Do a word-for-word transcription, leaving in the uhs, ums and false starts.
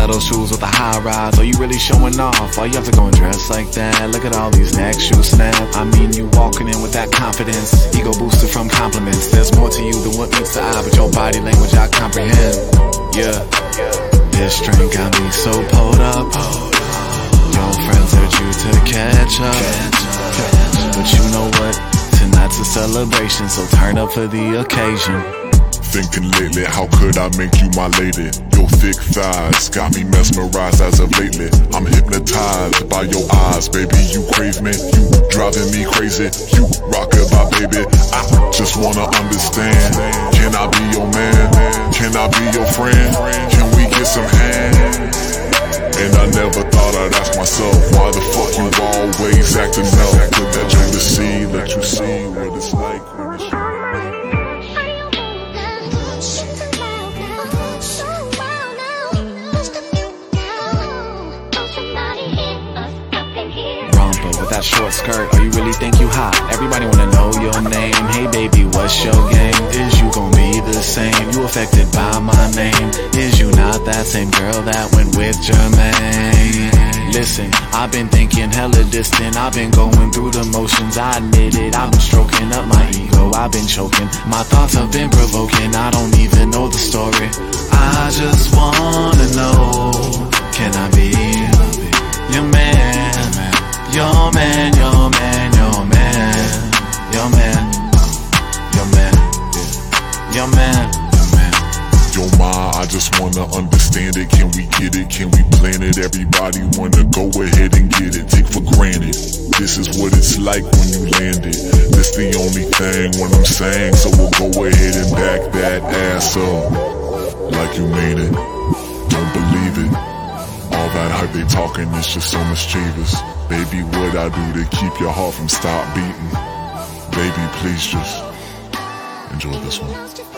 stiletto shoes with the high rise. Are you really showing off? Why you have to go and dress like that? Look at all these neck shoes snap. I mean, you walking in with that confidence, ego boosted from compliments. There's more to you than what meets the eye, but your body language I comprehend. Yeah, this drink got me so pulled up. Your friends urge you to catch up, but you know what? Tonight's a celebration, so turn up for the occasion. Thinking lately, how could I make you my lady? Your thick thighs got me mesmerized as of lately. I'm hypnotized by your eyes, baby, you crave me. You driving me crazy, you rock it, my baby. I just wanna understand, can I be your man? Can I be your friend? Can we get some hands? And I never thought I'd ask myself, why the fuck you always acting up? Put that joint to see, let you see what it's like when it's with that short skirt, or you really think you hot? Everybody wanna know your name. Hey baby, what's your game? Is you gon' be the same? You affected by my name? Is you not that same girl that went with Jermaine? Listen, I've been thinking hella distant. I've been going through the motions, I admit it. I've been stroking up my ego, I've been choking. My thoughts have been provoking, I don't even know the story. I just wanna know, can I be your man? Your man, your man, your man, your man, your man, your man, your man. Yo ma, I just wanna understand it. Can we get it? Can we plan it? Everybody wanna go ahead and get it. Take for granted, this is what it's like when you land it. This the only thing when I'm saying, so we'll go ahead and back that ass up like you mean it. Don't believe it. All that hype they talking is just so mischievous. Baby, what I do to keep your heart from stop beating? Baby, please just enjoy this one.